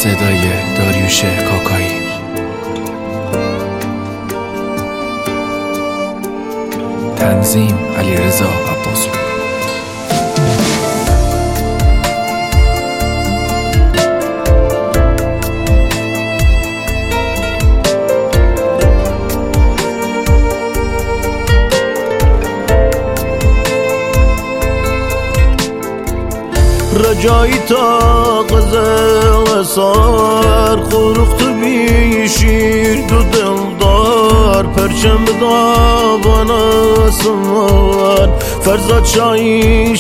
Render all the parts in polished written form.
صدای داریوش کاکایی. تنظیم علیرضا عباسپور. رجایی تا غزل سار خورخت بی شیر دو دلدار پرچم داوان اسمان فرزاد شایی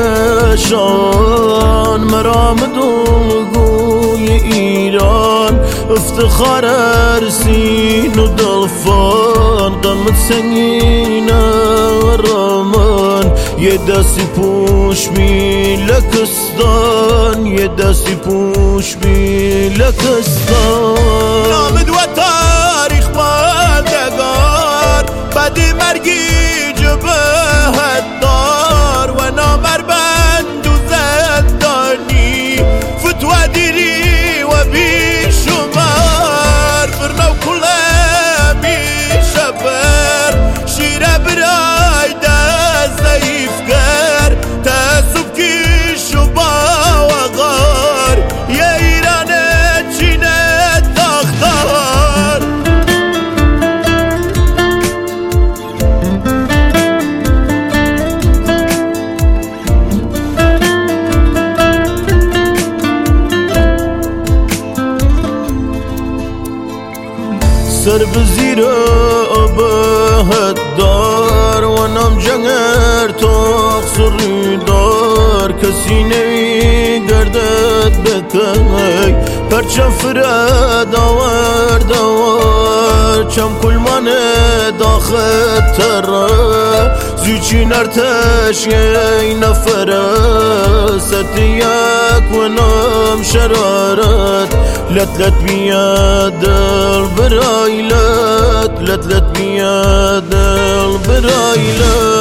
شایشان مرام دلگوی ایران افتخار ارسین و دلفان قمت سنگین رامان یه دستی پوش بی لکستان یه دستی پوش بی لکستان نامد و تاریخ ماندگار بدی مرگی جبهت دار و نامر بند و زندانی فتوه دیری و بی شمار برنو کله بی شبر شیره برای دست ضعیفگر تعصب کش و باوقار یه ایران چین تاختار سر بزیر آبهت دار و نام جنگر تاق سری دار کسی نمی گردد بکی پرچم فرد آور دوار چم کلمان داخت تره زوچی نرتش یه نفره ست یک و نام شرارت لت لت بیاد دل برای لت لت لت بیاد دل برای لت